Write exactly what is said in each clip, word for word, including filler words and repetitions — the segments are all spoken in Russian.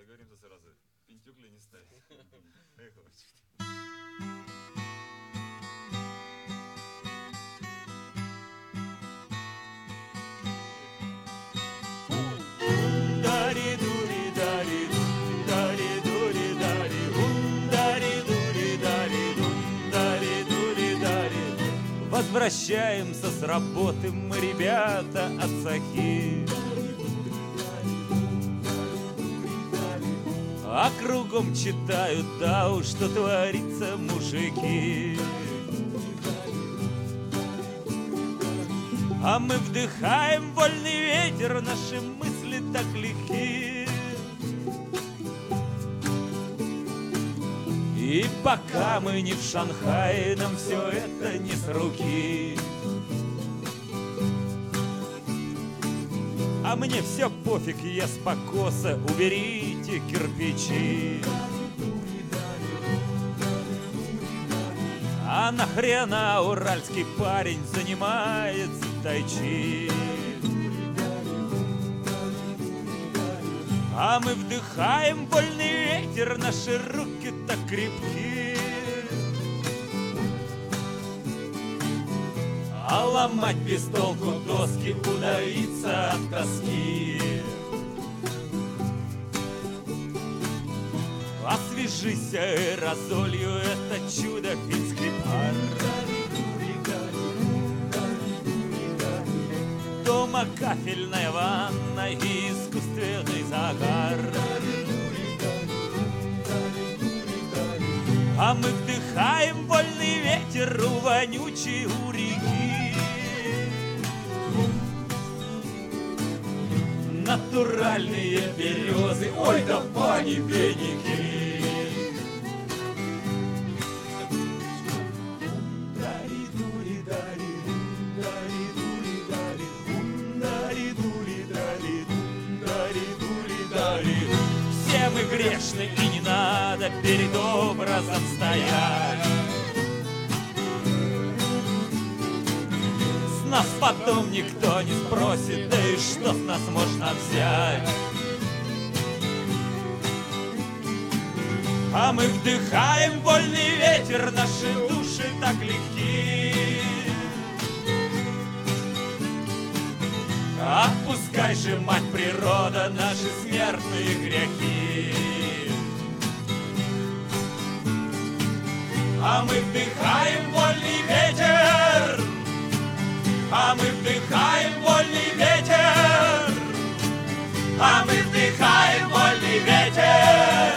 договоримся сразу. Пентюкли не ставить. Поехали. Возвращаемся с работы мы, ребята, от Сахи. А кругом читают, да уж, что творится, мужики. А мы вдыхаем вольный ветер, наши мысли так легки. И пока мы не в Шанхае, нам все это не с руки. А мне все пофиг, я с покоса, уберите кирпичи. А нахрена уральский парень занимается тайчи? А мы вдыхаем вольный ветер, наши руки так крепки. А ломать без толку доски, удавиться от тоски. Освежись аэрозолью, это чудо финский пар. Дома кафельная ванна и искусственный загар. А мы вдыхаем вольный ветер, вонючий у реки. Натуральные березы, ой да пани веники. Все мы грешны, и не надо перед образом стоять. С нас потом никто не спросит, да и что с нас можно взять? А мы вдыхаем вольный ветер, наши души так легки. Отпускай же, мать природа, наши смертные грехи. А мы вдыхаем вольный ветер, а мы вдыхаем вольный ветер, а мы вдыхаем вольный ветер,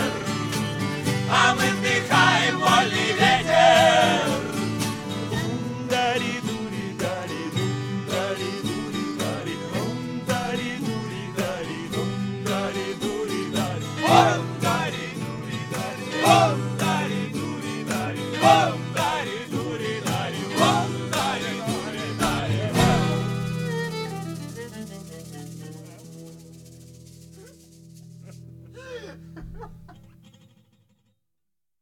а мы вдыхаем вольный ветер. Дариду.